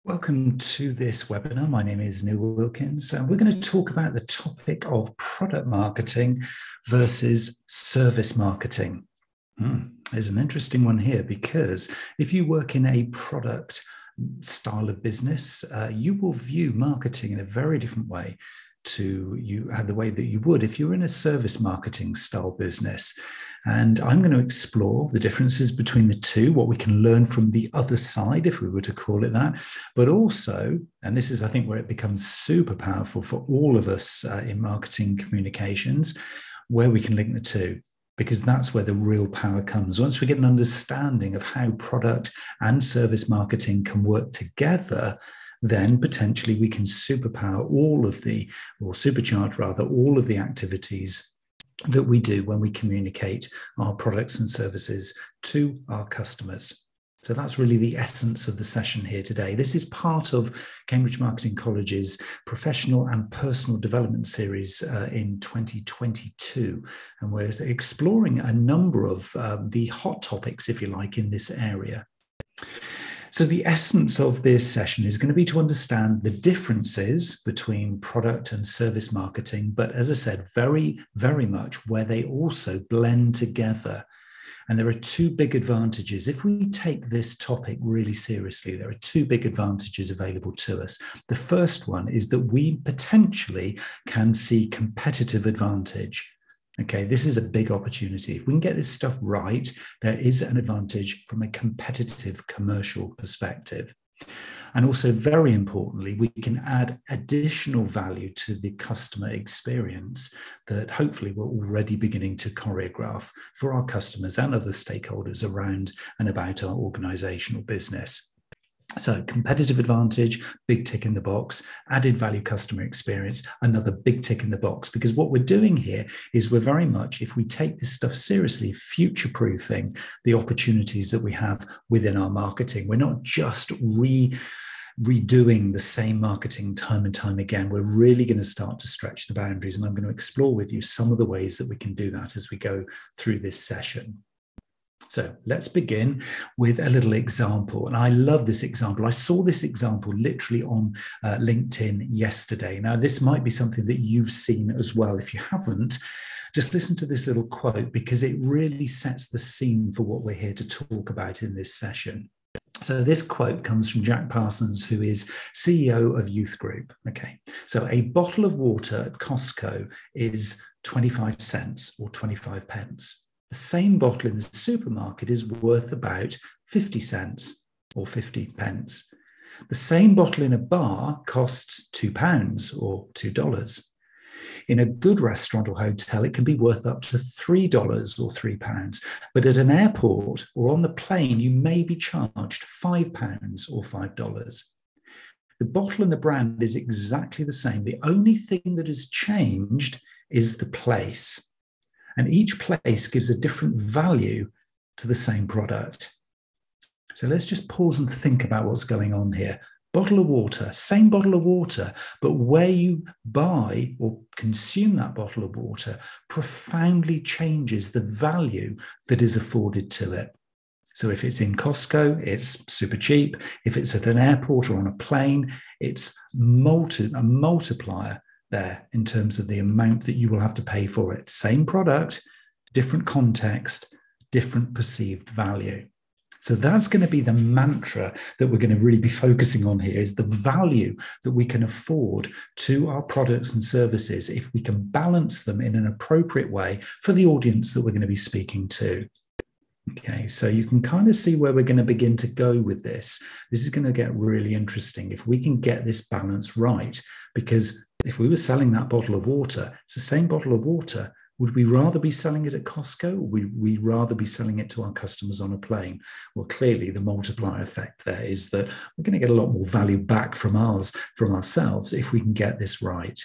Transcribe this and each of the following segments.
Welcome to this webinar. My name is Neil Wilkins, and we're going to talk about the topic of product marketing versus service marketing. There's an interesting one here because if you work in a product style of business, you will view marketing in a very different way to the way that you would if you're in a service marketing style business. And I'm going to explore the differences between the two, what we can learn from the other side, if we were to call it that, but also, and this is, I think, where it becomes super powerful for all of us in marketing communications, where we can link the two, because that's where the real power comes. Once we get an understanding of how product and service marketing can work together, then potentially we can supercharge all of the activities that we do when we communicate our products and services to our customers. So that's really the essence of the session here today. This is part of Cambridge Marketing College's professional and personal development series in 2022. And we're exploring a number of the hot topics, if you like, in this area. So the essence of this session is going to be to understand the differences between product and service marketing, but as I said, very, very much where they also blend together. And there are two big advantages. If we take this topic really seriously, there are two big advantages available to us. The first one is that we potentially can see competitive advantage. Okay, this is a big opportunity. If we can get this stuff right, there is an advantage from a competitive commercial perspective. And also, very importantly, we can add additional value to the customer experience that hopefully we're already beginning to choreograph for our customers and other stakeholders around and about our organizational business. So competitive advantage, big tick in the box, added value customer experience, another big tick in the box, because what we're doing here is we're very much, if we take this stuff seriously, future-proofing the opportunities that we have within our marketing. We're not just redoing the same marketing time and time again. We're really going to start to stretch the boundaries, and I'm going to explore with you some of the ways that we can do that as we go through this session. So let's begin with a little example. And I love this example. I saw this example literally on LinkedIn yesterday. Now, this might be something that you've seen as well. If you haven't, just listen to this little quote because it really sets the scene for what we're here to talk about in this session. So this quote comes from Jack Parsons, who is CEO of Youth Group. Okay, so a bottle of water at Costco is 25 cents or 25 pence. The same bottle in the supermarket is worth about 50 cents or 50 pence. The same bottle in a bar costs £2 or $2. In a good restaurant or hotel, it can be worth up to $3 or £3. But at an airport or on the plane, you may be charged £5 or $5. The bottle and the brand is exactly the same. The only thing that has changed is the place. And each place gives a different value to the same product. So let's just pause and think about what's going on here. Bottle of water, same bottle of water, but where you buy or consume that bottle of water profoundly changes the value that is afforded to it. So if it's in Costco, it's super cheap. If it's at an airport or on a plane, it's a multiplier there in terms of the amount that you will have to pay for it. Same product, different context, different perceived value. So that's going to be the mantra that we're going to really be focusing on here, is the value that we can afford to our products and services if we can balance them in an appropriate way for the audience that we're going to be speaking to. Okay, so you can kind of see where we're going to begin to go with this. This is going to get really interesting if we can get this balance right, because if we were selling that bottle of water, it's the same bottle of water. Would we rather be selling it at Costco, or would we rather be selling it to our customers on a plane? Well, clearly the multiplier effect there is that we're going to get a lot more value back from ourselves if we can get this right.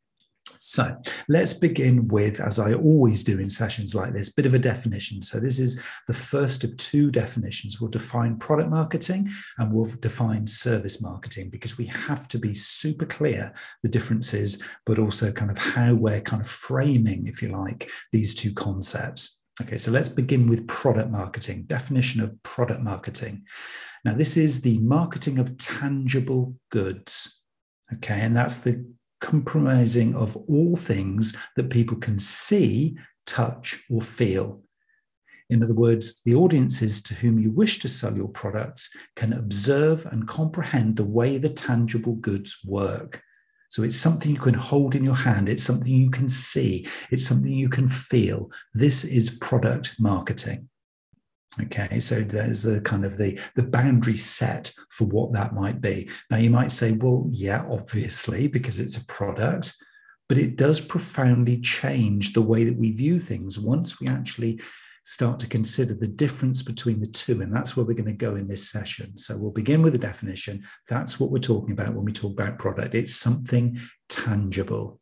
So let's begin with, as I always do in sessions like this, a bit of a definition. So this is the first of two definitions. We'll define product marketing and we'll define service marketing, because we have to be super clear the differences, but also kind of how we're kind of framing, if you like, these two concepts. Okay, so let's begin with product marketing. Definition of product marketing. Now, this is the marketing of tangible goods. Okay, and that's the comprising of all things that people can see, touch, or feel. In other words, the audiences to whom you wish to sell your products can observe and comprehend the way the tangible goods work. So it's something you can hold in your hand. It's something you can see. It's something you can feel. This is product marketing. Okay, so there's the kind of the boundary set for what that might be. Now you might say, well, yeah, obviously, because it's a product, but it does profoundly change the way that we view things once we actually start to consider the difference between the two. And that's where we're going to go in this session. So we'll begin with the definition. That's what we're talking about when we talk about product. It's something tangible.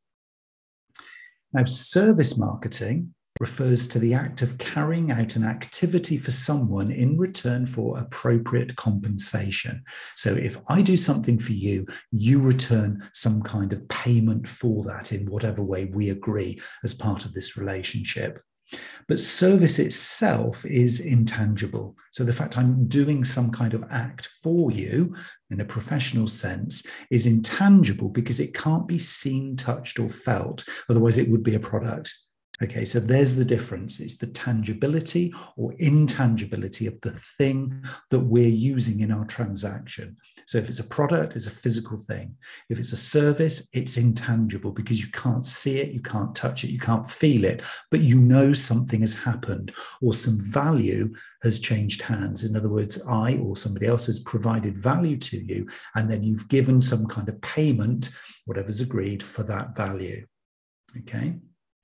Now, service marketing refers to the act of carrying out an activity for someone in return for appropriate compensation. So if I do something for you, you return some kind of payment for that in whatever way we agree as part of this relationship. But service itself is intangible. So the fact I'm doing some kind of act for you in a professional sense is intangible because it can't be seen, touched, or felt. Otherwise, it would be a product. Okay, so there's the difference. It's the tangibility or intangibility of the thing that we're using in our transaction. So if it's a product, it's a physical thing. If it's a service, it's intangible because you can't see it, you can't touch it, you can't feel it, but you know something has happened or some value has changed hands. In other words, I or somebody else has provided value to you, and then you've given some kind of payment, whatever's agreed, for that value. Okay.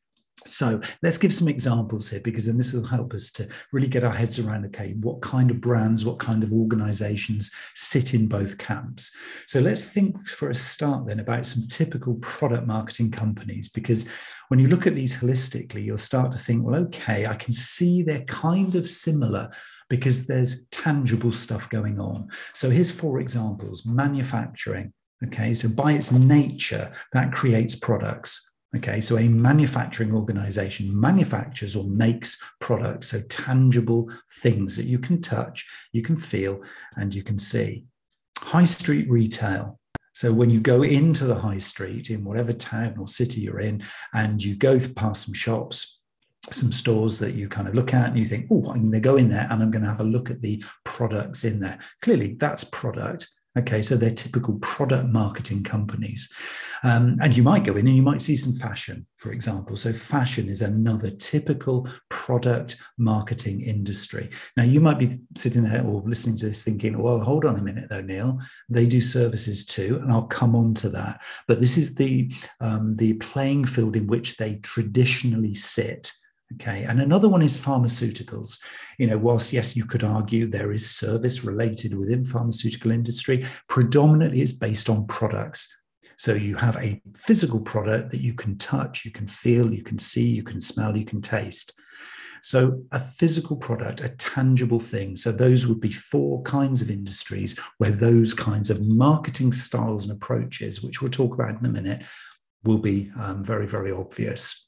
So let's give some examples here, because then this will help us to really get our heads around, okay, what kind of brands, what kind of organizations sit in both camps. So let's think for a start then about some typical product marketing companies, because when you look at these holistically, you'll start to think, well, okay, I can see they're kind of similar because there's tangible stuff going on. So here's 4 examples. Manufacturing. Okay, so by its nature, that creates products. Okay, so a manufacturing organization manufactures or makes products, so tangible things that you can touch, you can feel, and you can see. High street retail. So when you go into the high street in whatever town or city you're in, and you go past some shops, some stores that you kind of look at and you think, oh, I'm going to go in there and I'm going to have a look at the products in there. Clearly, that's product. Okay, so they're typical product marketing companies. And you might go in and you might see some fashion, for example. So fashion is another typical product marketing industry. Now, you might be sitting there or listening to this thinking, well, hold on a minute though, Neil. They do services too, and I'll come on to that. But this is the playing field in which they traditionally sit. Okay, and another one is pharmaceuticals. You know, whilst, yes, you could argue there is service related within pharmaceutical industry, predominantly it's based on products. So you have a physical product that you can touch, you can feel, you can see, you can smell, you can taste. So a physical product, a tangible thing. So those would be 4 kinds of industries where those kinds of marketing styles and approaches, which we'll talk about in a minute, will be very, very obvious.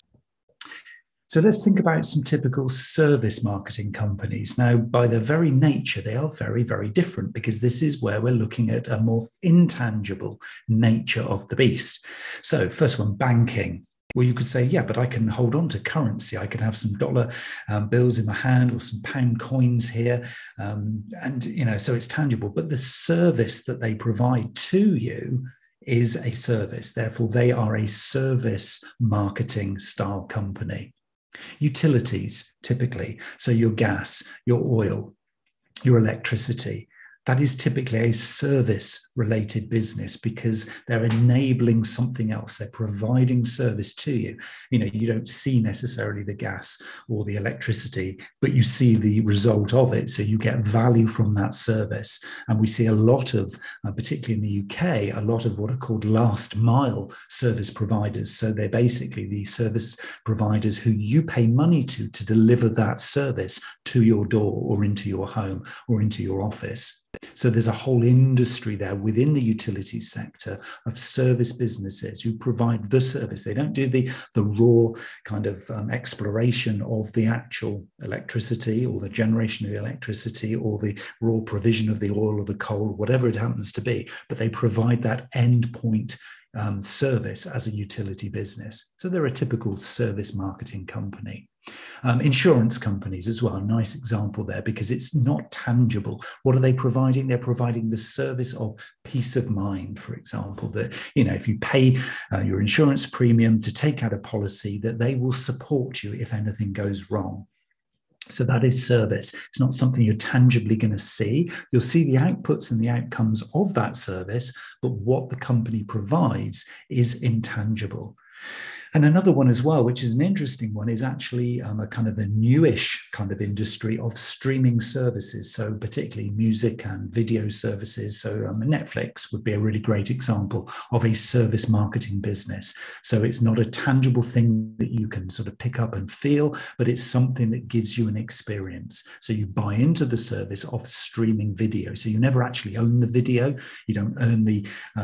So let's think about some typical service marketing companies. Now, by their very nature, they are very, very different, because this is where we're looking at a more intangible nature of the beast. So first one, banking. Well, you could say, yeah, but I can hold on to currency. I can have some dollar bills in my hand or some pound coins here. And, you know, so it's tangible. But the service that they provide to you is a service. Therefore, they are a service marketing style company. Utilities, typically, so your gas, your oil, your electricity, that is typically a service-related business, because they're enabling something else. They're providing service to you. You know, you don't see necessarily the gas or the electricity, but you see the result of it. So you get value from that service. And we see a lot of, particularly in the UK, a lot of what are called last mile service providers. So they're basically the service providers who you pay money to deliver that service to your door or into your home or into your office. So there's a whole industry there within the utilities sector of service businesses who provide the service. They don't do the raw kind of exploration of the actual electricity or the generation of the electricity or the raw provision of the oil or the coal, whatever it happens to be, but they provide that endpoint service as a utility business. So they're a typical service marketing company. Insurance companies as well, a nice example there because it's not tangible. What are they providing? They're providing the service of peace of mind, for example, that, if you pay your insurance premium to take out a policy, that they will support you if anything goes wrong. So that is service. It's not something you're tangibly going to see. You'll see the outputs and the outcomes of that service, but what the company provides is intangible. And another one as well, which is an interesting one, is actually a kind of the newish kind of industry of streaming services. So particularly music and video services. So Netflix would be a really great example of a service marketing business. So it's not a tangible thing that you can sort of pick up and feel, but it's something that gives you an experience. So you buy into the service of streaming video. So you never actually own the video. You don't own the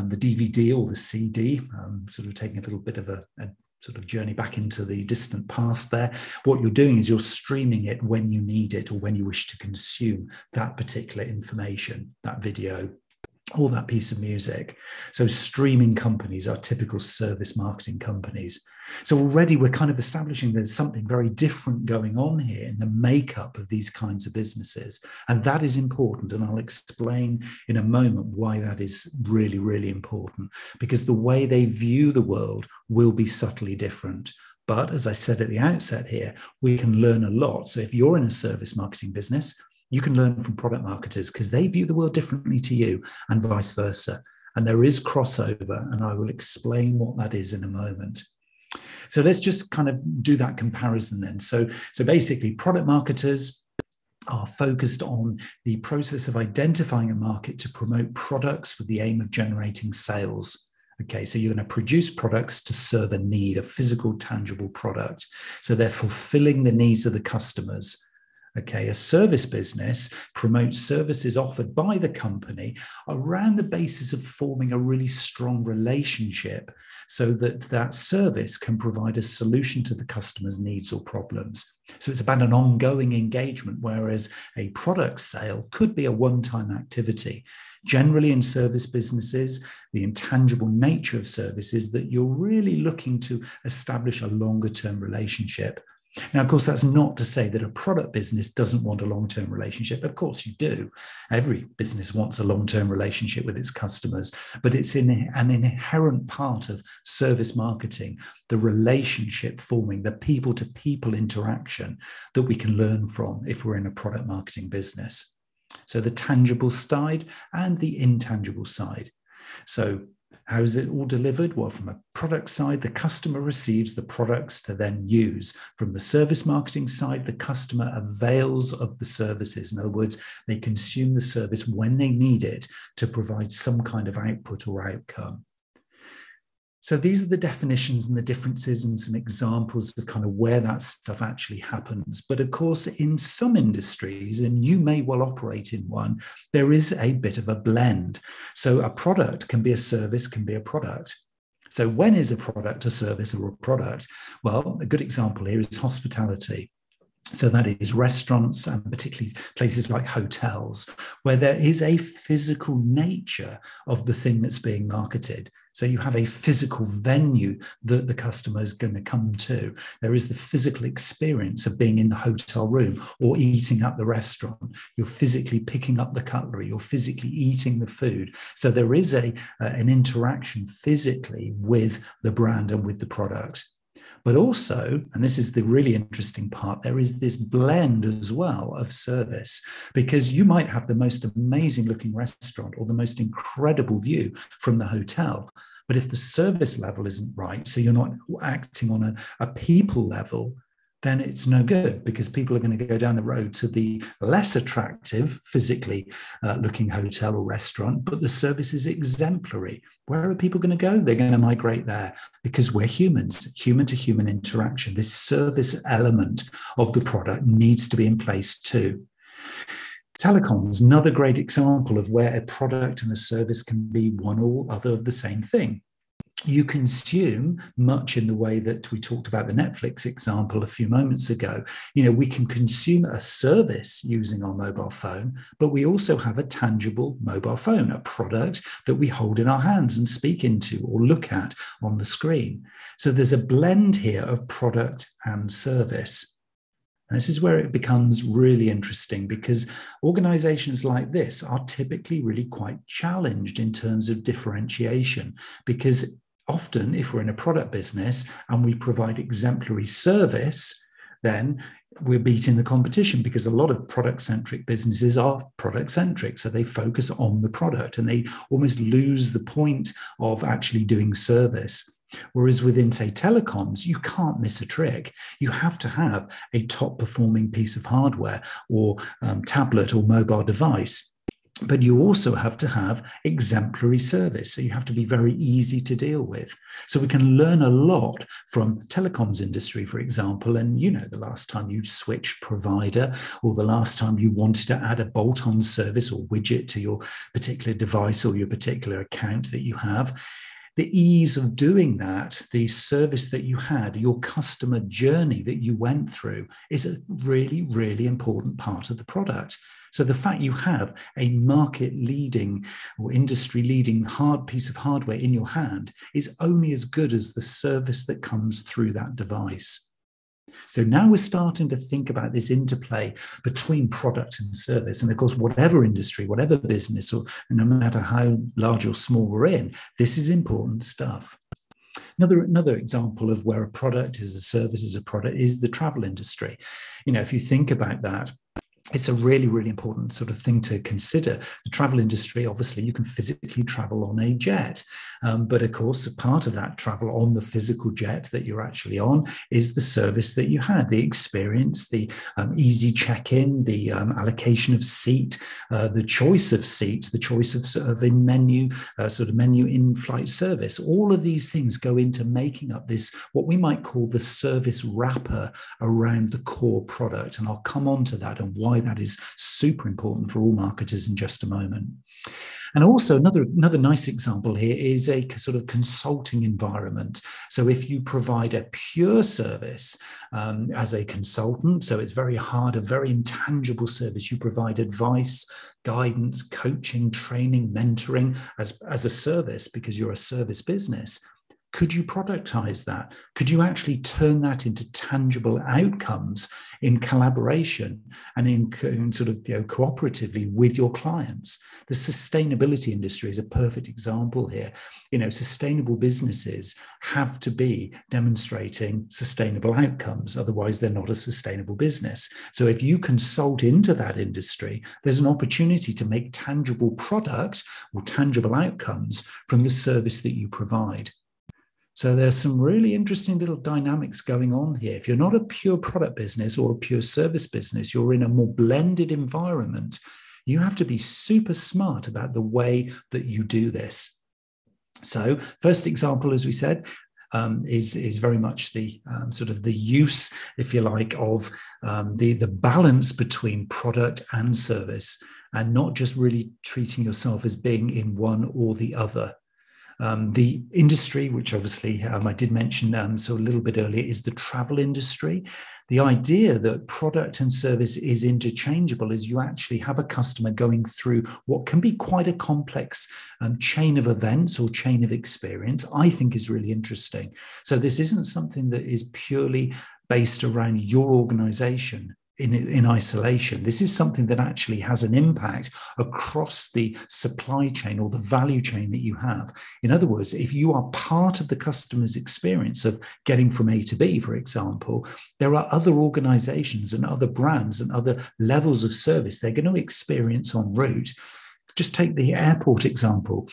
DVD or the CD, sort of taking a little bit of a sort of journey back into the distant past there. What you're doing is you're streaming it when you need it or when you wish to consume that particular information, that video, or that piece of music. So streaming companies are typical service marketing companies. So already we're kind of establishing there's something very different going on here in the makeup of these kinds of businesses. And that is important. And I'll explain in a moment why that is really, really important, because the way they view the world will be subtly different. But as I said at the outset here, we can learn a lot. So if you're in a service marketing business, you can learn from product marketers because they view the world differently to you and vice versa. And there is crossover, and I will explain what that is in a moment. So let's just kind of do that comparison then. So basically, product marketers are focused on the process of identifying a market to promote products with the aim of generating sales. Okay, so you're going to produce products to serve a need, a physical, tangible product. So they're fulfilling the needs of the customers. Okay, a service business promotes services offered by the company around the basis of forming a really strong relationship so that that service can provide a solution to the customer's needs or problems. So it's about an ongoing engagement, whereas a product sale could be a one-time activity. Generally in service businesses, the intangible nature of service is that you're really looking to establish a longer-term relationship. Now, of course, that's not to say that a product business doesn't want a long-term relationship. Of course, you do. Every business wants a long-term relationship with its customers, but it's an inherent part of service marketing, the relationship forming, the people-to-people interaction that we can learn from if we're in a product marketing business. So the tangible side and the intangible side. So how is it all delivered? Well, from a product side, the customer receives the products to then use. From the service marketing side, the customer avails of the services. In other words, they consume the service when they need it to provide some kind of output or outcome. So these are the definitions and the differences and some examples of kind of where that stuff actually happens. But of course, in some industries, and you may well operate in one, there is a bit of a blend. So a product can be a service, can be a product. So when is a product a service or a product? Well, a good example here is hospitality. So that is restaurants and particularly places like hotels, where there is a physical nature of the thing that's being marketed. So you have a physical venue that the customer is going to come to. There is the physical experience of being in the hotel room or eating at the restaurant. You're physically picking up the cutlery. You're physically eating the food. So there is an interaction physically with the brand and with the product. But also, and this is the really interesting part, there is this blend as well of service, because you might have the most amazing looking restaurant or the most incredible view from the hotel. But if the service level isn't right, so you're not acting on a people level, then it's no good, because people are going to go down the road to the less attractive, physically looking hotel or restaurant, but the service is exemplary. Where are people going to go? They're going to migrate there because we're humans, human to human interaction. This service element of the product needs to be in place too. Telecoms, another great example of where a product and a service can be one or other of the same thing. You consume much in the way that we talked about the Netflix example a few moments ago. We can consume a service using our mobile phone, but we also have a tangible mobile phone, a product that we hold in our hands and speak into or look at on the screen. So there's a blend here of product and service. This is where it becomes really interesting, because organizations like this are typically really quite challenged in terms of differentiation, because often if we're in a product business and we provide exemplary service, then we're beating the competition, because a lot of product-centric businesses are product-centric. So they focus on the product and they almost lose the point of actually doing service. Whereas within, say, telecoms, you can't miss a trick. You have to have a top performing piece of hardware or tablet or mobile device. But you also have to have exemplary service. So you have to be very easy to deal with. So we can learn a lot from telecoms industry, for example. And the last time you switched provider, or the last time you wanted to add a bolt-on service or widget to your particular device or your particular account that you have. The ease of doing that, the service that you had, your customer journey that you went through, is a really, really important part of the product. So the fact you have a market-leading or industry-leading hard piece of hardware in your hand is only as good as the service that comes through that device. So now we're starting to think about this interplay between product and service. And of course, whatever industry, whatever business, or no matter how large or small we're in, this is important stuff. Another example of where a product is a service is a product is the travel industry. If you think about that, it's a really, really important sort of thing to consider. The travel industry, obviously, you can physically travel on a jet. But of course, a part of that travel on the physical jet that you're actually on is the service that you had, the experience, the easy check-in, the allocation of seat, the choice of seat, the choice of a menu, sort of menu in-flight service. All of these things go into making up this, what we might call the service wrapper around the core product. And I'll come on to that and why that is super important for all marketers in just a moment. And also another nice example here is a sort of consulting environment. So if you provide a pure service as a consultant, so it's very hard, a very intangible service, you provide advice, guidance, coaching, training, mentoring as a service because you're a service business. Could you productize that? Could you actually turn that into tangible outcomes in collaboration and in sort of cooperatively with your clients? The sustainability industry is a perfect example here. Sustainable businesses have to be demonstrating sustainable outcomes. Otherwise, they're not a sustainable business. So if you consult into that industry, there's an opportunity to make tangible product or tangible outcomes from the service that you provide. So there's some really interesting little dynamics going on here. If you're not a pure product business or a pure service business, you're in a more blended environment. You have to be super smart about the way that you do this. So first example, as we said, is very much the sort of the use, if you like, of the balance between product and service, and not just really treating yourself as being in one or the other. The industry, which obviously I did mention so a little bit earlier, is the travel industry. The idea that product and service is interchangeable is you actually have a customer going through what can be quite a complex chain of events or chain of experience, I think is really interesting. So this isn't something that is purely based around your organization in isolation. This is something that actually has an impact across the supply chain or the value chain that you have. In other words, if you are part of the customer's experience of getting from A to B, for example, there are other organizations and other brands and other levels of service they're going to experience en route. Just take the airport example.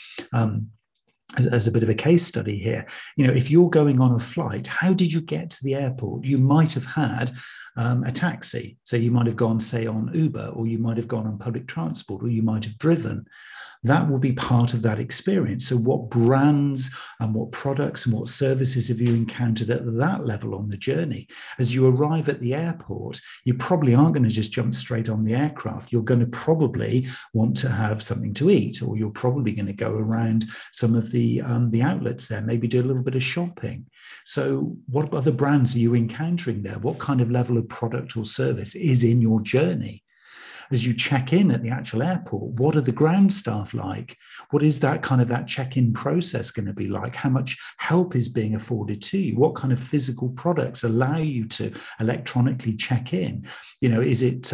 As a bit of a case study here, if you're going on a flight, how did you get to the airport? You might have had a taxi. So you might have gone, say, on Uber, or you might have gone on public transport, or you might have driven. that will be part of that experience. So what brands and what products and what services have you encountered at that level on the journey? As you arrive at the airport, you probably aren't going to just jump straight on the aircraft. You're going to probably want to have something to eat, or you're probably going to go around some of the outlets there, maybe do a little bit of shopping. So what other brands are you encountering there? What kind of level of product or service is in your journey? As you check in at the actual airport, what are the ground staff like? What is that check-in process going to be like? How much help is being afforded to you? What kind of physical products allow you to electronically check in? Is it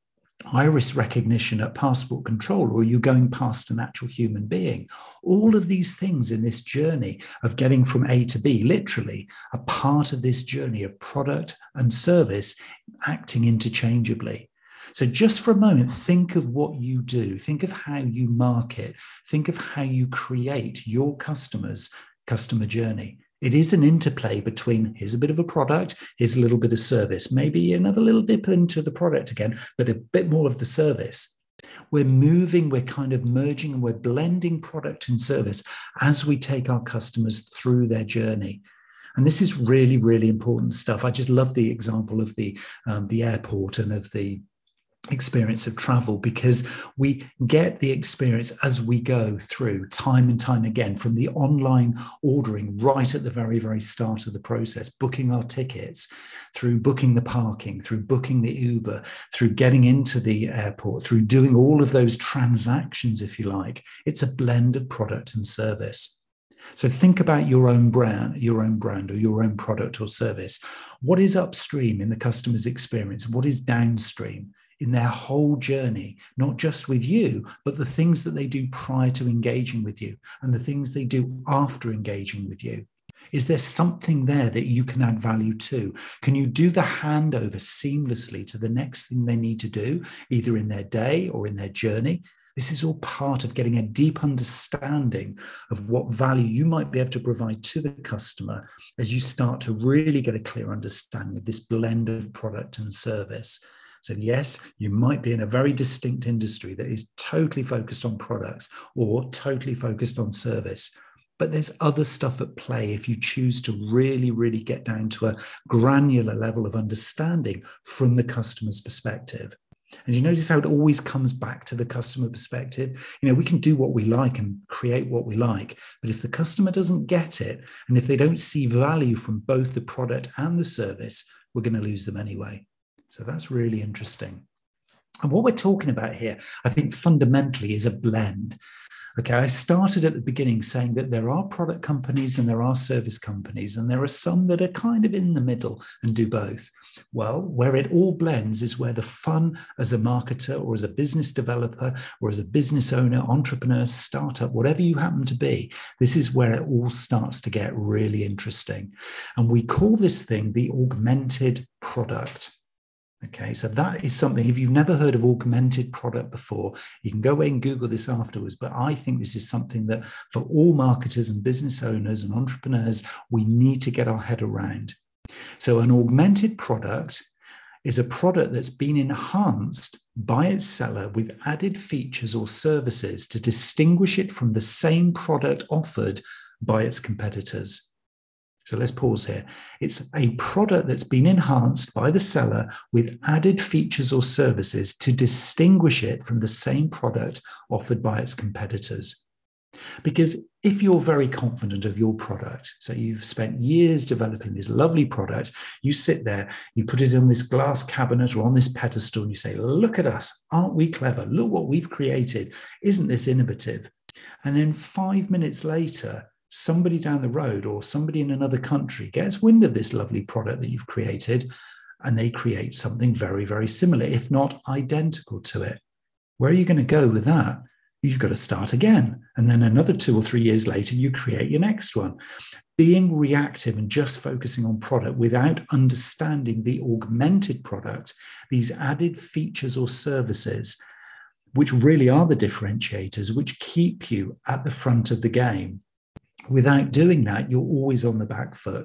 iris recognition at passport control, or are you going past an actual human being? All of these things in this journey of getting from A to B, literally, are part of this journey of product and service acting interchangeably. So just for a moment, think of what you do. Think of how you market. Think of how you create your customer's customer journey. It is an interplay between, here's a bit of a product, here's a little bit of service, maybe another little dip into the product again, but a bit more of the service. We're moving, we're kind of merging, and we're blending product and service as we take our customers through their journey. And this is really, really important stuff. I just love the example of the airport and of the experience of travel, because we get the experience as we go through time and time again, from the online ordering right at the very, very start of the process, booking our tickets, through booking the parking, through booking the Uber, through getting into the airport, through doing all of those transactions, if you like. It's a blend of product and service. So think about your own brand or your own product or service. What is upstream in the customer's experience? What is downstream in their whole journey, not just with you, but the things that they do prior to engaging with you and the things they do after engaging with you? Is there something there that you can add value to? Can you do the handover seamlessly to the next thing they need to do, either in their day or in their journey? This is all part of getting a deep understanding of what value you might be able to provide to the customer as you start to really get a clear understanding of this blend of product and service. So yes, you might be in a very distinct industry that is totally focused on products or totally focused on service. But there's other stuff at play if you choose to really, really get down to a granular level of understanding from the customer's perspective. And you notice how it always comes back to the customer perspective. We can do what we like and create what we like, but if the customer doesn't get it, and if they don't see value from both the product and the service, we're going to lose them anyway. So that's really interesting. And what we're talking about here, I think fundamentally, is a blend. Okay, I started at the beginning saying that there are product companies and there are service companies, and there are some that are kind of in the middle and do both. Well, where it all blends is where the fun as a marketer or as a business developer or as a business owner, entrepreneur, startup, whatever you happen to be, this is where it all starts to get really interesting. And we call this thing the augmented product. Okay, so that is something, if you've never heard of augmented product before, you can go away and Google this afterwards. But I think this is something that for all marketers and business owners and entrepreneurs, we need to get our head around. So an augmented product is a product that's been enhanced by its seller with added features or services to distinguish it from the same product offered by its competitors. So let's pause here. It's a product that's been enhanced by the seller with added features or services to distinguish it from the same product offered by its competitors. Because if you're very confident of your product, so you've spent years developing this lovely product, you sit there, you put it on this glass cabinet or on this pedestal and you say, look at us, aren't we clever? Look what we've created. Isn't this innovative? And then 5 minutes later, somebody down the road or somebody in another country gets wind of this lovely product that you've created, and they create something very, very similar, if not identical to it. Where are you going to go with that? You've got to start again. And then another 2 or 3 years later, you create your next one. Being reactive and just focusing on product without understanding the augmented product, these added features or services, which really are the differentiators, which keep you at the front of the game. Without doing that, you're always on the back foot.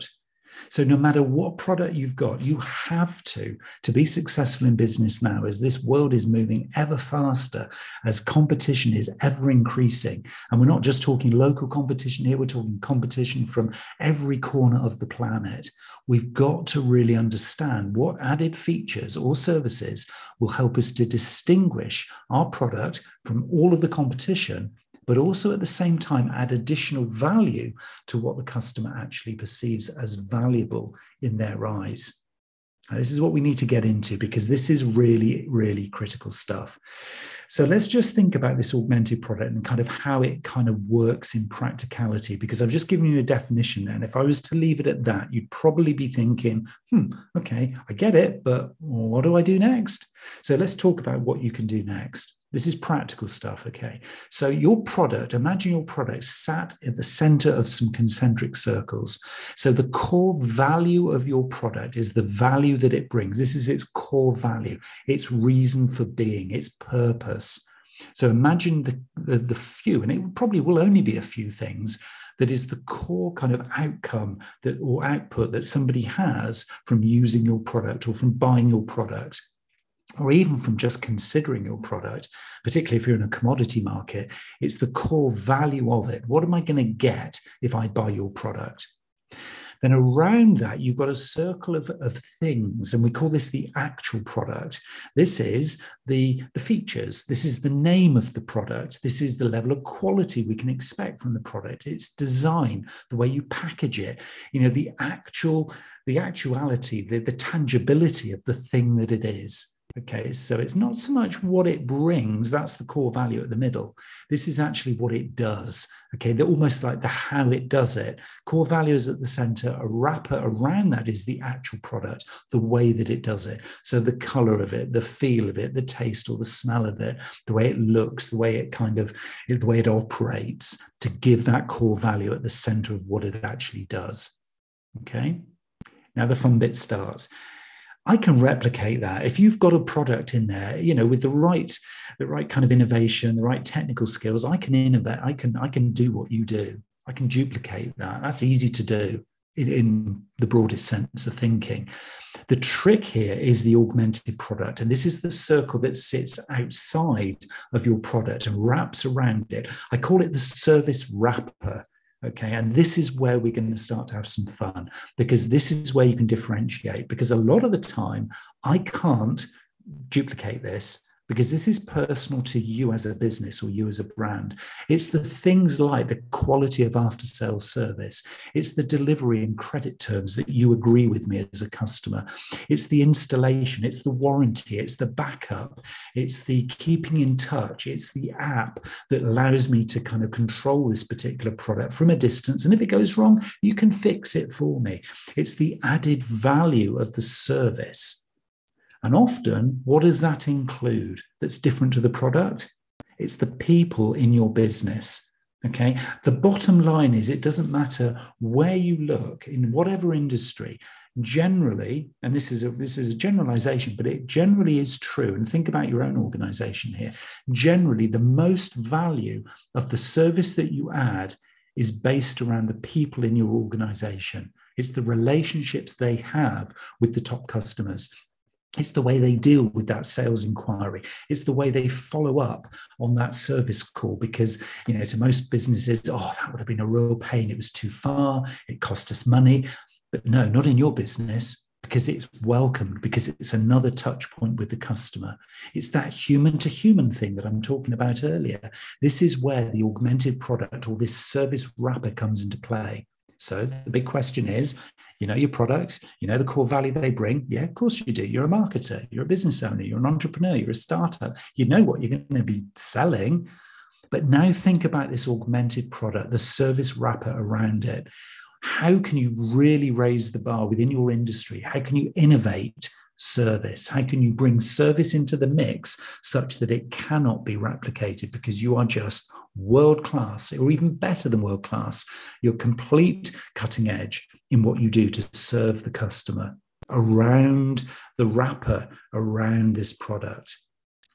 So no matter what product you've got, you have to be successful in business now, as this world is moving ever faster, as competition is ever increasing. And we're not just talking local competition here, we're talking competition from every corner of the planet. We've got to really understand what added features or services will help us to distinguish our product from all of the competition, but also at the same time add additional value to what the customer actually perceives as valuable in their eyes. Now, this is what we need to get into, because this is really, really critical stuff. So let's just think about this augmented product and kind of how it kind of works in practicality, because I've just given you a definition there. And if I was to leave it at that, you'd probably be thinking, okay, I get it, but what do I do next? So let's talk about what you can do next. This is practical stuff, okay? So your product, imagine your product sat at the center of some concentric circles. So the core value of your product is the value that it brings. This is its core value, its reason for being, its purpose. So imagine the few, and it probably will only be a few things, that is the core kind of outcome or output that somebody has from using your product or from buying your product, or even from just considering your product, particularly if you're in a commodity market. It's the core value of it. What am I going to get if I buy your product? Then around that, you've got a circle of things, and we call this the actual product. This is the features. This is the name of the product. This is the level of quality we can expect from the product. Its design, the way you package it, the actuality, the tangibility of the thing that it is. Okay, so it's not so much what it brings, that's the core value at the middle. This is actually what it does. Okay, they're almost like the how it does it. Core value is at the center. A wrapper around that is the actual product, the way that it does it. So the color of it, the feel of it, the taste or the smell of it, the way it looks, the way it operates, to give that core value at the center of what it actually does. Okay, now the fun bit starts. I can replicate that. If you've got a product in there, with the right kind of innovation, the right technical skills, I can innovate. I can do what you do. I can duplicate that. That's easy to do in the broadest sense of thinking. The trick here is the augmented product. And this is the circle that sits outside of your product and wraps around it. I call it the service wrapper. Okay, and this is where we're going to start to have some fun, because this is where you can differentiate. Because a lot of the time, I can't duplicate this, because this is personal to you as a business or you as a brand. It's the things like the quality of after-sales service. It's the delivery and credit terms that you agree with me as a customer. It's the installation. It's the warranty. It's the backup. It's the keeping in touch. It's the app that allows me to kind of control this particular product from a distance. And if it goes wrong, you can fix it for me. It's the added value of the service. And often, what does that include that's different to the product? It's the people in your business. Okay. The bottom line is, it doesn't matter where you look in whatever industry. Generally, and this is a generalization, but it generally is true. And think about your own organization here. Generally, the most value of the service that you add is based around the people in your organization. It's the relationships they have with the top customers. It's the way they deal with that sales inquiry. It's the way they follow up on that service call, because, to most businesses, that would have been a real pain. It was too far. It cost us money. But no, not in your business, because it's welcomed, because it's another touch point with the customer. It's that human to human thing that I'm talking about earlier. This is where the augmented product or this service wrapper comes into play. So the big question is, your products, the core value they bring. Yeah, of course you do. You're a marketer, you're a business owner, you're an entrepreneur, you're a startup. You know what you're going to be selling. But now think about this augmented product, the service wrapper around it. How can you really raise the bar within your industry? How can you innovate service? How can you bring service into the mix such that it cannot be replicated, because you are just world-class, or even better than world-class? You're complete cutting edge in what you do to serve the customer around the wrapper, around this product.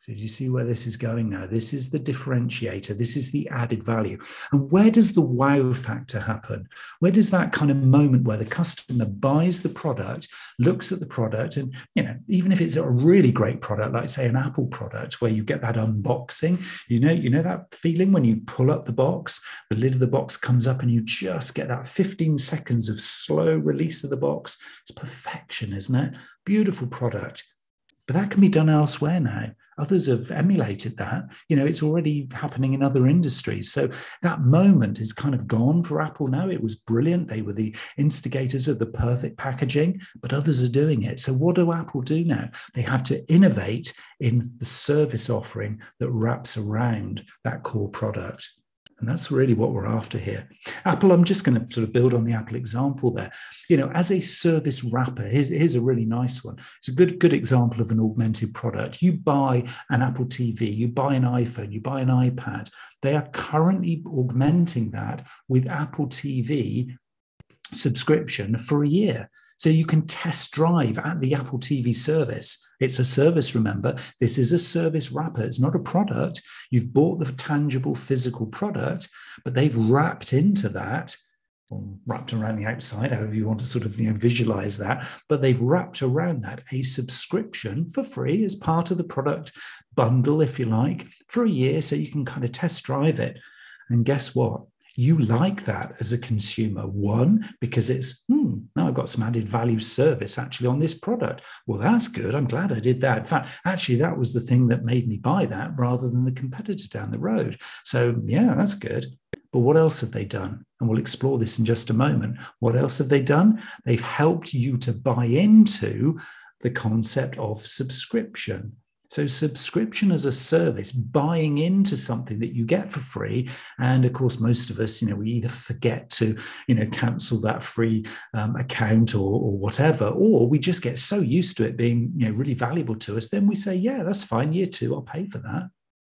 So do you see where this is going now? This is the differentiator. This is the added value. And where does the wow factor happen? Where does that kind of moment where the customer buys the product, looks at the product, and even if it's a really great product, like say an Apple product, where you get that unboxing, you know that feeling when you pull up the box, the lid of the box comes up, and you just get that 15 seconds of slow release of the box. It's perfection, isn't it? Beautiful product. But that can be done elsewhere now. Others have emulated that. It's already happening in other industries. So that moment is kind of gone for Apple now. It was brilliant. They were the instigators of the perfect packaging, but others are doing it. So what do Apple do now? They have to innovate in the service offering that wraps around that core product. And that's really what we're after here. Apple, I'm just going to sort of build on the Apple example there. As a service wrapper, here's a really nice one. It's a good example of an augmented product. You buy an Apple TV, you buy an iPhone, you buy an iPad. They are currently augmenting that with Apple TV subscription for a year. So you can test drive at the Apple TV service. It's a service, remember. This is a service wrapper. It's not a product. You've bought the tangible physical product, but they've wrapped into that, or wrapped around the outside, however you want to sort of visualize that, but they've wrapped around that a subscription for free as part of the product bundle, if you like, for a year, so you can kind of test drive it. And guess what? You like that as a consumer. One, because it's, now I've got some added value service actually on this product. Well, that's good. I'm glad I did that. In fact, actually, that was the thing that made me buy that rather than the competitor down the road. So yeah, that's good. But what else have they done? And we'll explore this in just a moment. What else have they done? They've helped you to buy into the concept of subscription. So subscription as a service, buying into something that you get for free. And of course, most of us, we either forget to, cancel that free account or whatever, or we just get so used to it being, really valuable to us. Then we say, yeah, that's fine. Year two, I'll pay for that.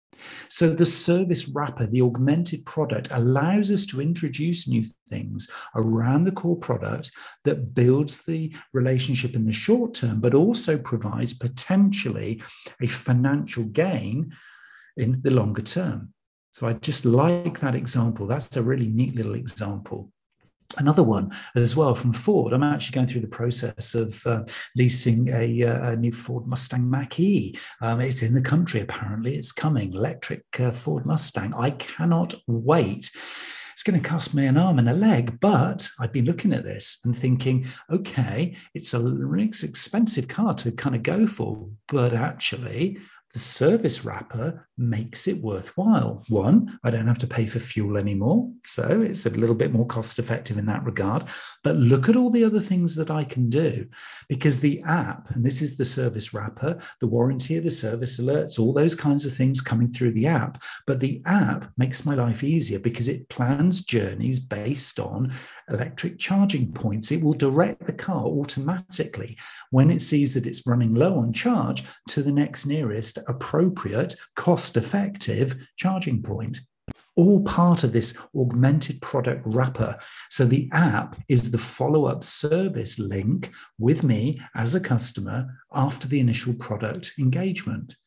So the service wrapper, the augmented product, allows us to introduce new things around the core product that builds the relationship in the short term, but also provides potentially a financial gain in the longer term. So I just like that example. That's a really neat little example. Another one as well from Ford. I'm actually going through the process of leasing a new Ford Mustang Mach-E. It's in the country, apparently. It's coming, electric Ford Mustang. I cannot wait. It's going to cost me an arm and a leg, but I've been looking at this and thinking, okay, it's a really expensive car to kind of go for, but actually the service wrapper makes it worthwhile. One, I don't have to pay for fuel anymore, so it's a little bit more cost effective in that regard. But look at all the other things that I can do, because the app, and this is the service wrapper, the warranty, the service alerts, all those kinds of things coming through the app. But the app makes my life easier because it plans journeys based on electric charging points. It will direct the car automatically when it sees that it's running low on charge to the next nearest appropriate, cost-effective charging point. All part of this augmented product wrapper. So the app is the follow-up service link with me as a customer after the initial product engagement.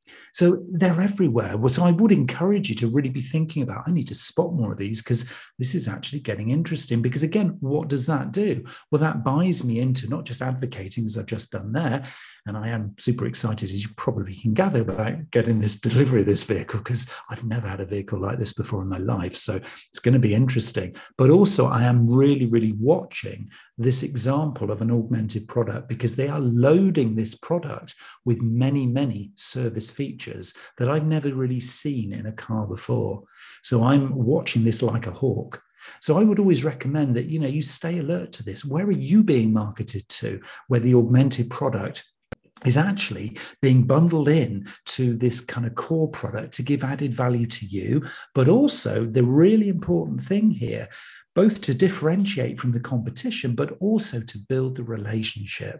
So they're everywhere. So I would encourage you to really be thinking about, I need to spot more of these because this is actually getting interesting. Because again, what does that do? Well, that buys me into not just advocating as I've just done there. And I am super excited, as you probably can gather, about getting this delivery of this vehicle, because I've never had a vehicle like this before in my life. So it's going to be interesting. But also I am really, really watching this example of an augmented product, because they are loading this product with many, many service features that I've never really seen in a car before. So I'm watching this like a hawk. So I would always recommend that, you stay alert to this. Where are you being marketed to, where the augmented product is actually being bundled in to this kind of core product to give added value to you, but also the really important thing here, both to differentiate from the competition, but also to build the relationship.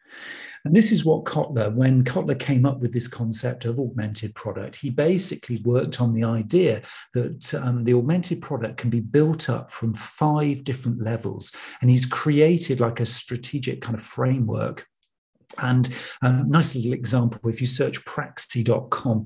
And this is what when Kotler came up with this concept of augmented product, he basically worked on the idea that the augmented product can be built up from 5 different levels. And he's created like a strategic kind of framework And nice little example, if you search praxie.com,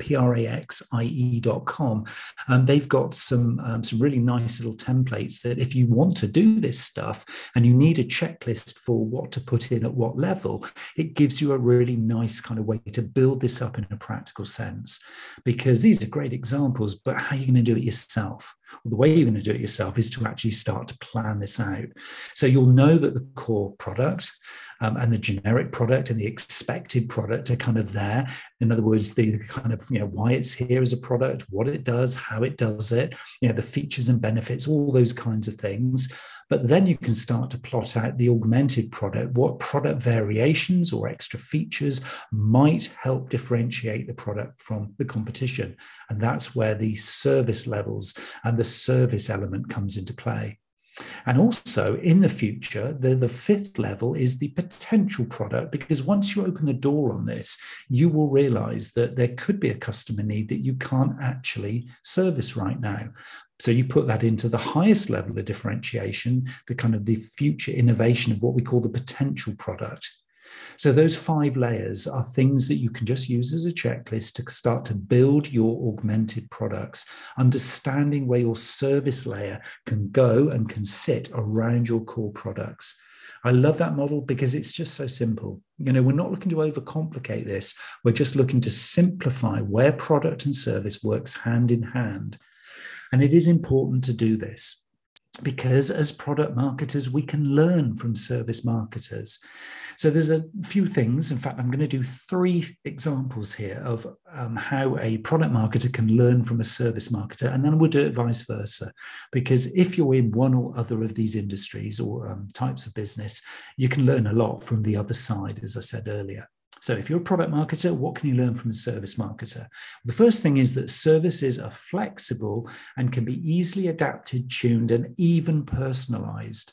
praxie.com, they've got some really nice little templates that if you want to do this stuff and you need a checklist for what to put in at what level, it gives you a really nice kind of way to build this up in a practical sense. Because these are great examples, but how are you going to do it yourself? Well, the way you're going to do it yourself is to actually start to plan this out. So you'll know that the core product and the generic product and the expected product are kind of there. In other words, the kind of, why it's here as a product, what it does, how it does it, the features and benefits, all those kinds of things. But then you can start to plot out the augmented product, what product variations or extra features might help differentiate the product from the competition. And that's where the service levels and the service element comes into play. And also in the future, the fifth level is the potential product, because once you open the door on this, you will realize that there could be a customer need that you can't actually service right now. So you put that into the highest level of differentiation, the kind of the future innovation of what we call the potential product. So those 5 layers are things that you can just use as a checklist to start to build your augmented products, understanding where your service layer can go and can sit around your core products. I love that model because it's just so simple. We're not looking to overcomplicate this. We're just looking to simplify where product and service works hand in hand. And it is important to do this, because as product marketers, we can learn from service marketers. So there's a few things. In fact, I'm going to do 3 examples here of how a product marketer can learn from a service marketer, and then we'll do it vice versa. Because if you're in one or other of these industries or types of business, you can learn a lot from the other side, as I said earlier. So if you're a product marketer, what can you learn from a service marketer? The first thing is that services are flexible and can be easily adapted, tuned, and even personalized.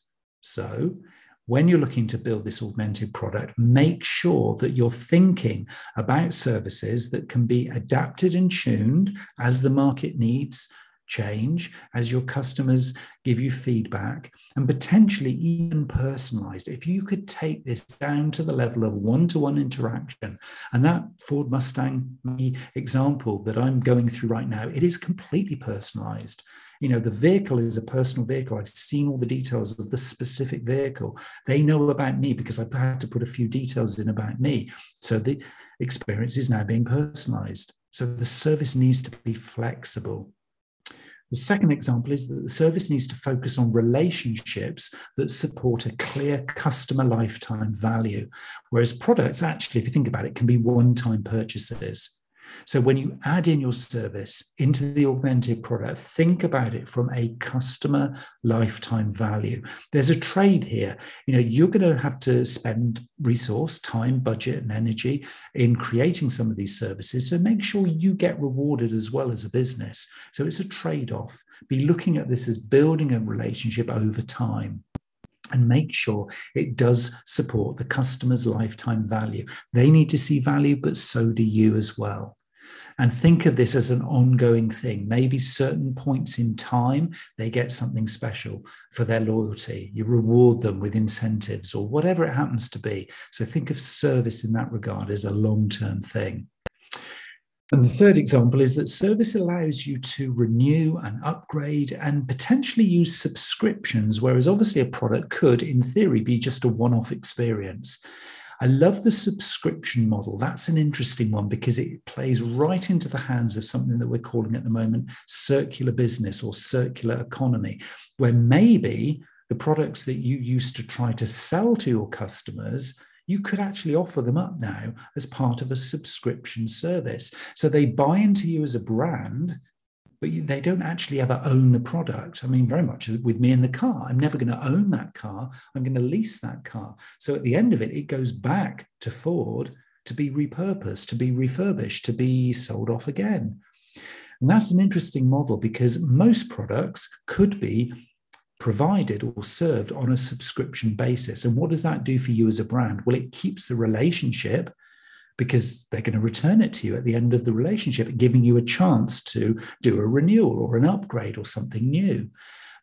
So when you're looking to build this augmented product, make sure that you're thinking about services that can be adapted and tuned as the market needs change, as your customers give you feedback, and potentially even personalized. If you could take this down to the level of one-to-one interaction, and that Ford Mustang example that I'm going through right now, it is completely personalized. The vehicle is a personal vehicle. I've seen all the details of the specific vehicle. They know about me because I've had to put a few details in about me. So the experience is now being personalized. So the service needs to be flexible. The second example is that the service needs to focus on relationships that support a clear customer lifetime value, whereas products, actually, if you think about it, can be one-time purchases. So when you add in your service into the augmented product, think about it from a customer lifetime value. There's a trade here. You're going to have to spend resource, time, budget, and energy in creating some of these services. So make sure you get rewarded as well as a business. So it's a trade-off. Be looking at this as building a relationship over time, and make sure it does support the customer's lifetime value. They need to see value, but so do you as well. And think of this as an ongoing thing. Maybe certain points in time, they get something special for their loyalty. You reward them with incentives or whatever it happens to be. So think of service in that regard as a long-term thing. And the third example is that service allows you to renew and upgrade and potentially use subscriptions, whereas obviously a product could, in theory, be just a one-off experience. I love the subscription model. That's an interesting one because it plays right into the hands of something that we're calling at the moment circular business or circular economy, where maybe the products that you used to try to sell to your customers, you could actually offer them up now as part of a subscription service. So they buy into you as a brand, but they don't actually ever own the product. I mean, very much with me in the car. I'm never going to own that car. I'm going to lease that car. So at the end of it, it goes back to Ford to be repurposed, to be refurbished, to be sold off again. And that's an interesting model because most products could be provided or served on a subscription basis. And what does that do for you as a brand? Well, it keeps the relationship because they're going to return it to you at the end of the relationship, giving you a chance to do a renewal or an upgrade or something new.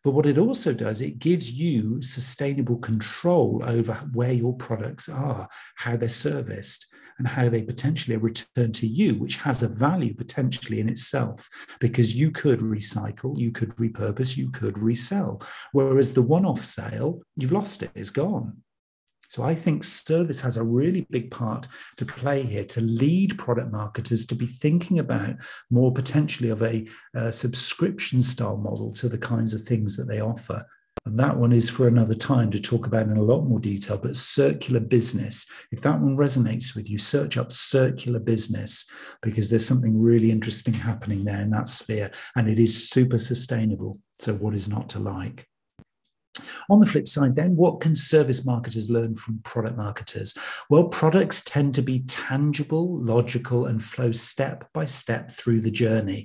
But what it also does, it gives you sustainable control over where your products are, how they're serviced, and how they potentially return to you, which has a value potentially in itself, because you could recycle, you could repurpose, you could resell. Whereas the one-off sale, you've lost it, it's gone. So I think service has a really big part to play here, to lead product marketers to be thinking about more potentially of a subscription style model to the kinds of things that they offer. And that one is for another time to talk about in a lot more detail. But circular business, if that one resonates with you, search up circular business, because there's something really interesting happening there in that sphere. And it is super sustainable. So what is not to like? On the flip side, then, what can service marketers learn from product marketers? Well, products tend to be tangible, logical, and flow step by step through the journey.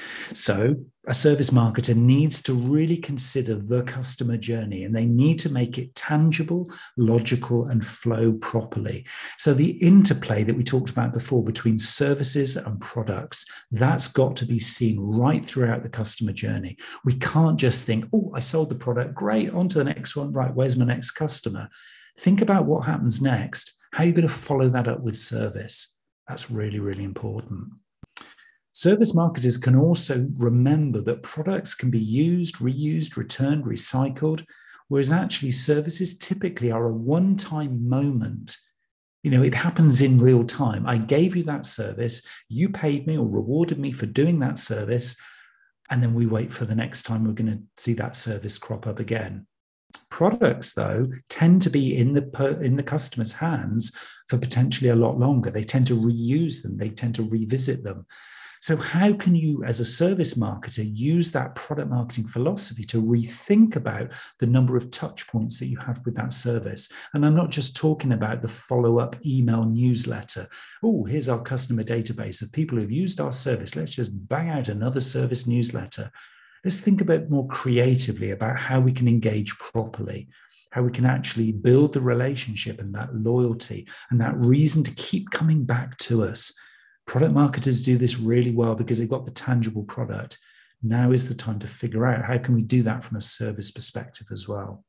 So a service marketer needs to really consider the customer journey, and they need to make it tangible, logical, and flow properly. So the interplay that we talked about before between services and products, that's got to be seen right throughout the customer journey. We can't just think, oh, I sold the product, great, on to the next one. Right, where's my next customer? Think about what happens next. How are you going to follow that up with service? That's really, really important. Service marketers can also remember that products can be used, reused, returned, recycled, whereas actually services typically are a one-time moment. You know, it happens in real time. I gave you that service, you paid me or rewarded me for doing that service, and then we wait for the next time we're going to see that service crop up again. Products, though, tend to be in the customer's hands for potentially a lot longer. They tend to reuse them. They tend to revisit them. So how can you, as a service marketer, use that product marketing philosophy to rethink about the number of touch points that you have with that service? And I'm not just talking about the follow-up email newsletter. Oh, here's our customer database of people who've used our service. Let's just bang out another service newsletter. Let's think a bit more creatively about how we can engage properly, how we can actually build the relationship and that loyalty and that reason to keep coming back to us. Product marketers do this really well because they've got the tangible product. Now is the time to figure out how can we do that from a service perspective as well.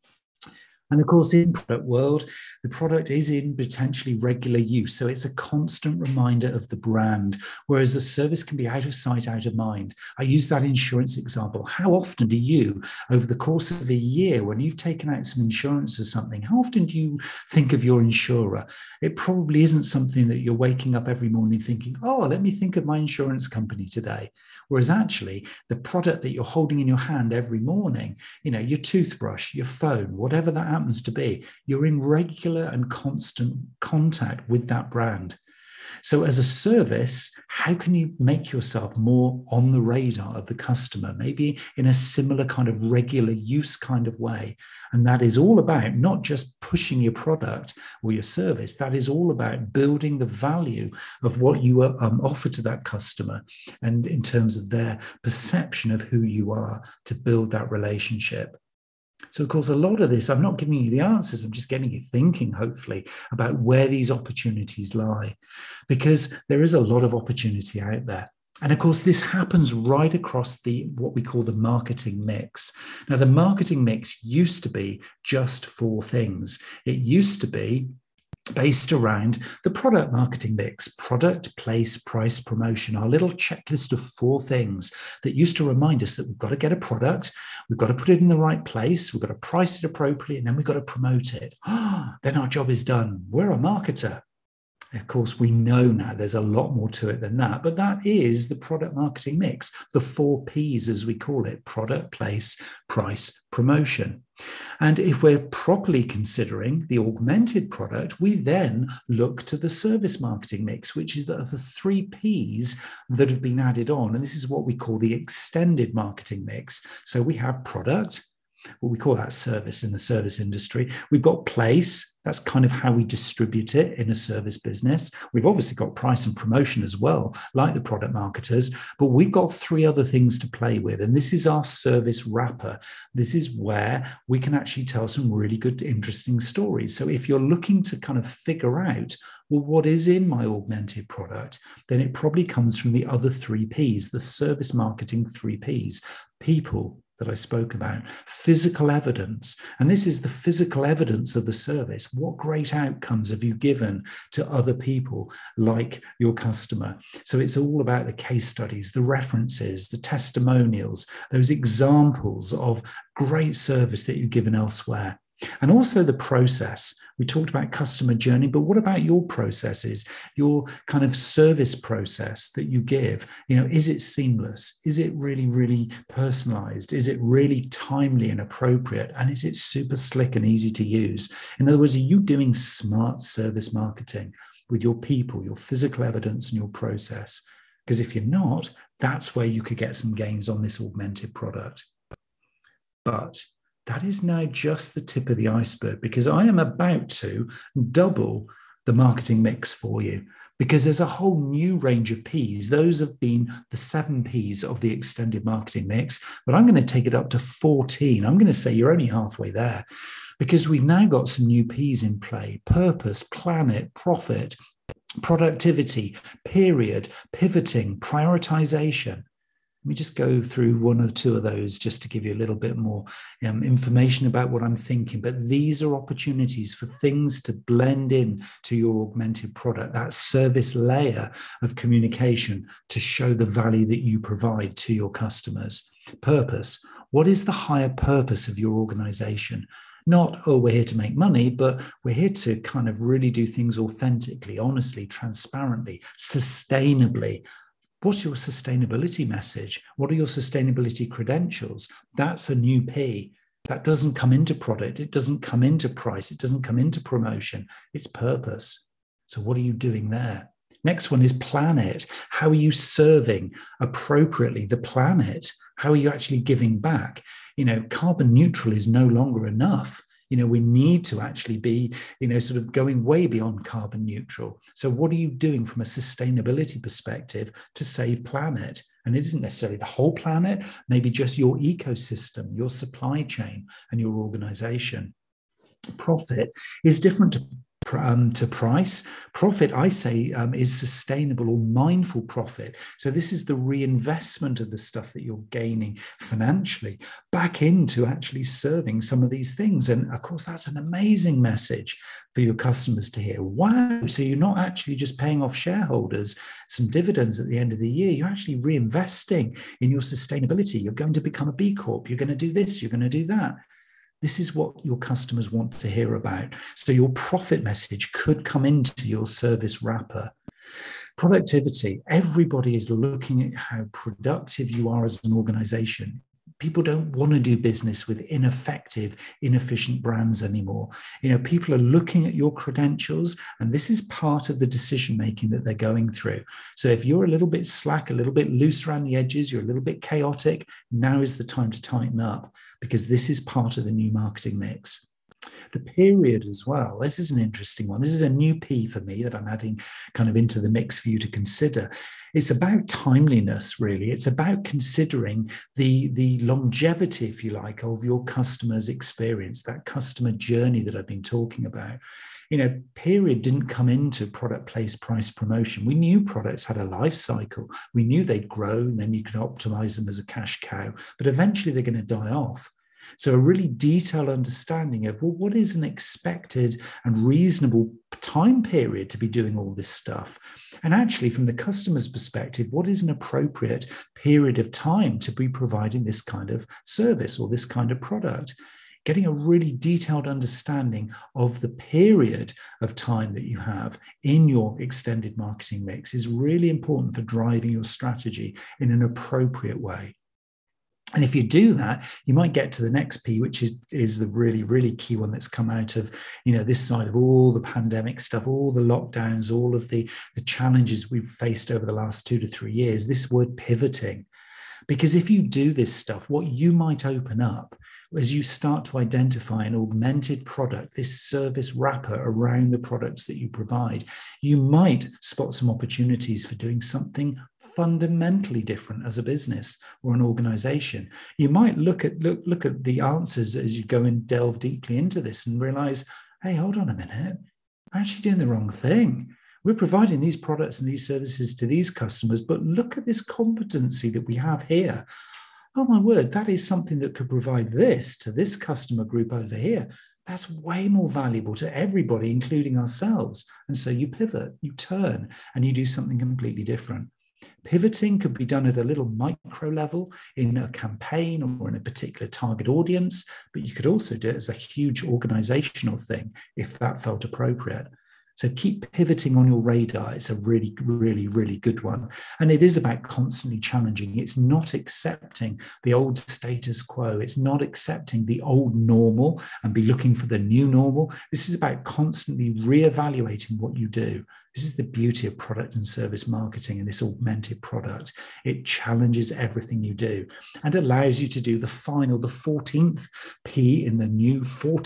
And of course, in the product world, the product is in potentially regular use. So it's a constant reminder of the brand, whereas the service can be out of sight, out of mind. I use that insurance example. How often do you, over the course of a year, when you've taken out some insurance or something, how often do you think of your insurer? It probably isn't something that you're waking up every morning thinking, oh, let me think of my insurance company today. Whereas actually, the product that you're holding in your hand every morning, you know, your toothbrush, your phone, whatever that happens to be, you're in regular and constant contact with that brand. So as a service, how can you make yourself more on the radar of the customer, maybe in a similar kind of regular use kind of way? And that is all about not just pushing your product or your service, that is all about building the value of what you offer to that customer and in terms of their perception of who you are to build that relationship. So, of course, a lot of this, I'm not giving you the answers, I'm just getting you thinking, hopefully, about where these opportunities lie, because there is a lot of opportunity out there. And of course, this happens right across what we call the marketing mix. Now, the marketing mix used to be just 4 things. It used to be based around the product marketing mix: product, place, price, promotion, our little checklist of 4 things that used to remind us that we've got to get a product, we've got to put it in the right place, we've got to price it appropriately, and then we've got to promote it. Then our job is done. We're a marketer. Of course, we know now there's a lot more to it than that, but that is the product marketing mix, the 4 Ps, as we call it: product, place, price, promotion. And if we're properly considering the augmented product, we then look to the service marketing mix, which is the 3 Ps that have been added on. And this is what we call the extended marketing mix. So we have product, what we call that service in the service industry. We've got place. That's kind of how we distribute it in a service business. We've obviously got price and promotion as well, like the product marketers, but we've got 3 other things to play with. And this is our service wrapper. This is where we can actually tell some really good, interesting stories. So if you're looking to kind of figure out, well, what is in my augmented product, then it probably comes from the other 3 Ps, the service marketing 3 Ps: people, that I spoke about, physical evidence. And this is the physical evidence of the service. What great outcomes have you given to other people like your customer? So it's all about the case studies, the references, the testimonials, those examples of great service that you've given elsewhere. And also the process. We talked about customer journey, but what about your processes, your kind of service process that you give? Is it seamless? Is it really, really personalized? Is it really timely and appropriate? And is it super slick and easy to use? In other words, are you doing smart service marketing with your people, your physical evidence and your process? Because if you're not, that's where you could get some gains on this augmented product. But that is now just the tip of the iceberg, because I am about to double the marketing mix for you, because there's a whole new range of Ps. Those have been the 7 Ps of the extended marketing mix, but I'm going to take it up to 14. I'm going to say you're only halfway there, because we've now got some new Ps in play: purpose, planet, profit, productivity, period, pivoting, prioritization. Let me just go through one or two of those just to give you a little bit more information about what I'm thinking. But these are opportunities for things to blend in to your augmented product, that service layer of communication, to show the value that you provide to your customers. Purpose. What is the higher purpose of your organization? Not, oh, we're here to make money, but we're here to kind of really do things authentically, honestly, transparently, sustainably. What's your sustainability message? What are your sustainability credentials? That's a new P. That doesn't come into product. It doesn't come into price. It doesn't come into promotion. It's purpose. So what are you doing there? Next one is planet. How are you serving appropriately the planet? How are you actually giving back? Carbon neutral is no longer enough. We need to actually be, sort of going way beyond carbon neutral. So what are you doing from a sustainability perspective to save planet? And it isn't necessarily the whole planet, maybe just your ecosystem, your supply chain, and your organization. Profit is different to price. Profit, I say, is sustainable or mindful profit. So this is the reinvestment of the stuff that you're gaining financially back into actually serving some of these things. And of course, that's an amazing message for your customers to hear. Wow, so you're not actually just paying off shareholders some dividends at the end of the year. You're actually reinvesting in your sustainability. You're going to become a B Corp. You're going to do this. You're going to do that. This is what your customers want to hear about. So your profit message could come into your service wrapper. Productivity. Everybody is looking at how productive you are as an organization. People don't want to do business with ineffective, inefficient brands anymore. People are looking at your credentials, and this is part of the decision-making that they're going through. So if you're a little bit slack, a little bit loose around the edges, you're a little bit chaotic, now is the time to tighten up, because this is part of the new marketing mix. The period as well. This is an interesting one. This is a new P for me that I'm adding kind of into the mix for you to consider. It's about timeliness, really. It's about considering the longevity, if you like, of your customer's experience, that customer journey that I've been talking about. Period didn't come into product, place, price, promotion. We knew products had a life cycle. We knew they'd grow, and then you could optimize them as a cash cow, but eventually they're going to die off. So a really detailed understanding of, well, what is an expected and reasonable time period to be doing all this stuff? And actually, from the customer's perspective, what is an appropriate period of time to be providing this kind of service or this kind of product? Getting a really detailed understanding of the period of time that you have in your extended marketing mix is really important for driving your strategy in an appropriate way. And if you do that, you might get to the next P, which is the really, really key one that's come out of, this side of all the pandemic stuff, all the lockdowns, all of the challenges we've faced over the last 2 to 3 years, this word pivoting. Because if you do this stuff, what you might open up as you start to identify an augmented product, this service wrapper around the products that you provide, you might spot some opportunities for doing something fundamentally different as a business or an organization. You might look at the answers as you go and delve deeply into this and realize, hey, hold on a minute, I'm actually doing the wrong thing. We're providing these products and these services to these customers, but look at this competency that we have here. oh my word, that is something that could provide this to this customer group over here. That's way more valuable to everybody, including ourselves. And so you pivot, you turn, and you do something completely different. Pivoting could be done at a little micro level in a campaign or in a particular target audience, but you could also do it as a huge organizational thing if that felt appropriate. So keep pivoting on your radar. It's a really, really, really good one. And it is about constantly challenging. It's not accepting the old status quo. It's not accepting the old normal and be looking for the new normal. This is about constantly reevaluating what you do. This is the beauty of product and service marketing and this augmented product. It challenges everything you do and allows you to do the 14th P in the new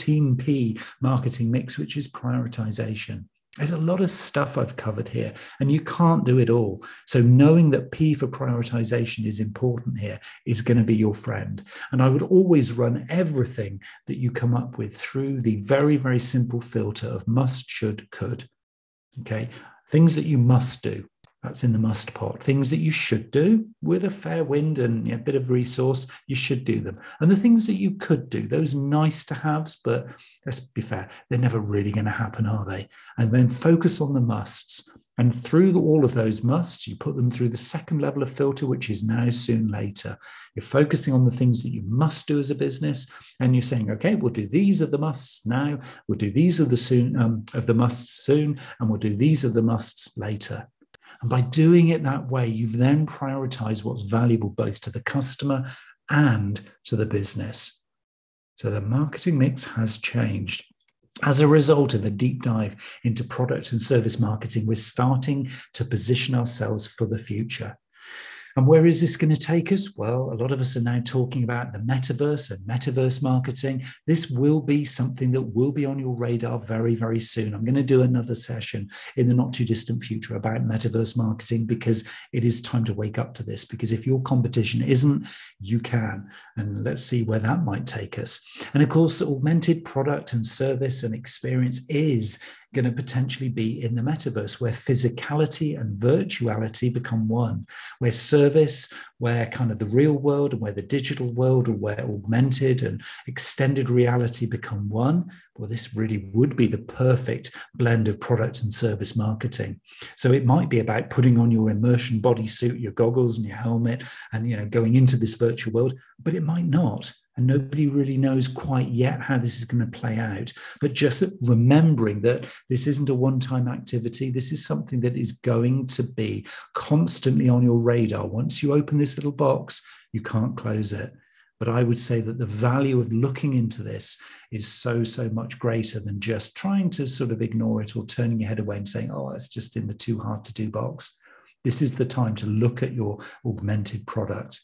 14P marketing mix, which is prioritization. There's a lot of stuff I've covered here, and you can't do it all. So knowing that P for prioritization is important here is going to be your friend. And I would always run everything that you come up with through the very, very simple filter of must, should, could. Okay, things that you must do. That's in the must pot. Things that you should do with a fair wind and a bit of resource, you should do them. And the things that you could do, those nice to haves, but let's be fair, they're never really going to happen, are they? And then focus on the musts. And through all of those musts, you put them through the second level of filter, which is now, soon, later. You're focusing on the things that you must do as a business. And you're saying, okay, we'll do these of the musts now. We'll do these of the musts soon. And we'll do these of the musts later. And by doing it that way, you've then prioritized what's valuable both to the customer and to the business. So the marketing mix has changed. As a result of a deep dive into product and service marketing, we're starting to position ourselves for the future. And where is this going to take us? Well, a lot of us are now talking about the metaverse and metaverse marketing. This will be something that will be on your radar very, very soon. I'm going to do another session in the not too distant future about metaverse marketing because it is time to wake up to this. Because if your competition isn't, you can. And let's see where that might take us. And of course, augmented product and service and experience is going to potentially be in the metaverse, where physicality and virtuality become one, where service, where kind of the real world and where the digital world, or where augmented and extended reality become one. Well, this really would be the perfect blend of product and service marketing. So it might be about putting on your immersion bodysuit, your goggles and your helmet, and going into this virtual world, but it might not. And nobody really knows quite yet how this is going to play out. But just remembering that this isn't a one-time activity, this is something that is going to be constantly on your radar. Once you open this little box, you can't close it. But I would say that the value of looking into this is so, so much greater than just trying to sort of ignore it or turning your head away and saying, oh, it's just in the too hard to do box. This is the time to look at your augmented product.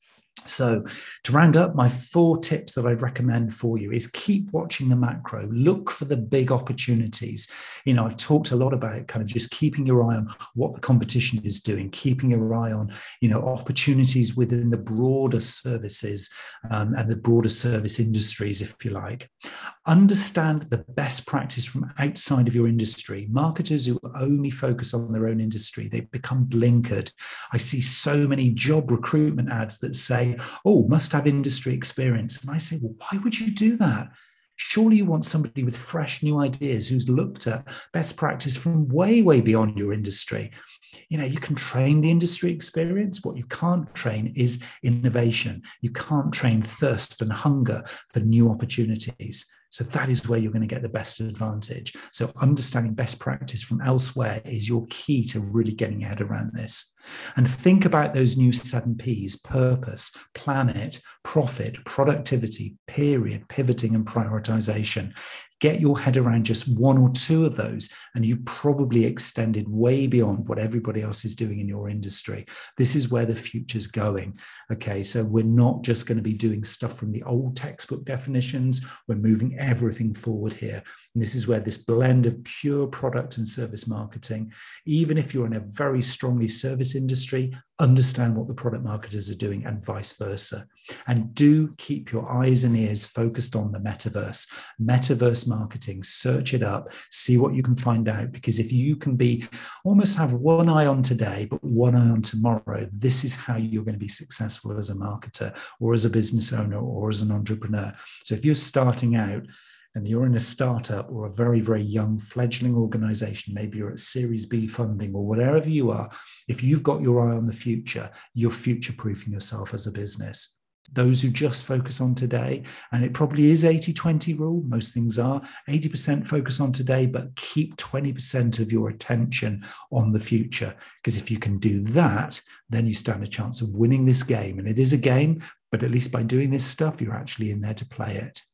So to round up, my 4 tips that I'd recommend for you is keep watching the macro, look for the big opportunities. I've talked a lot about kind of just keeping your eye on what the competition is doing, keeping your eye on, opportunities within the broader services and the broader service industries, if you like. Understand the best practice from outside of your industry. Marketers who only focus on their own industry, they become blinkered. I see so many job recruitment ads that say, oh, must have industry experience. And I say, well, why would you do that? Surely you want somebody with fresh new ideas who's looked at best practice from way, way beyond your industry. You can train the industry experience. What you can't train is innovation. You can't train thirst and hunger for new opportunities. So that is where you're going to get the best advantage. So understanding best practice from elsewhere is your key to really getting your head around this. And think about those new 7 Ps: purpose, planet, profit, productivity, period, pivoting, and prioritization. Get your head around just 1 or 2 of those, and you've probably extended way beyond what everybody else is doing in your industry. This is where the future's going. Okay, so we're not just going to be doing stuff from the old textbook definitions. We're moving everything forward here. And this is where this blend of pure product and service marketing, even if you're in a very strongly service industry, understand what the product marketers are doing, and vice versa. And do keep your eyes and ears focused on the metaverse marketing. Search it up, see what you can find out, because if you can almost have one eye on today, but one eye on tomorrow, this is how you're going to be successful as a marketer or as a business owner or as an entrepreneur. So if you're starting out, and you're in a startup or a very, very young fledgling organization, maybe you're at Series B funding or whatever you are, if you've got your eye on the future, you're future-proofing yourself as a business. Those who just focus on today, and it probably is 80-20 rule, most things are, 80% focus on today, but keep 20% of your attention on the future. Because if you can do that, then you stand a chance of winning this game. And it is a game, but at least by doing this stuff, you're actually in there to play it.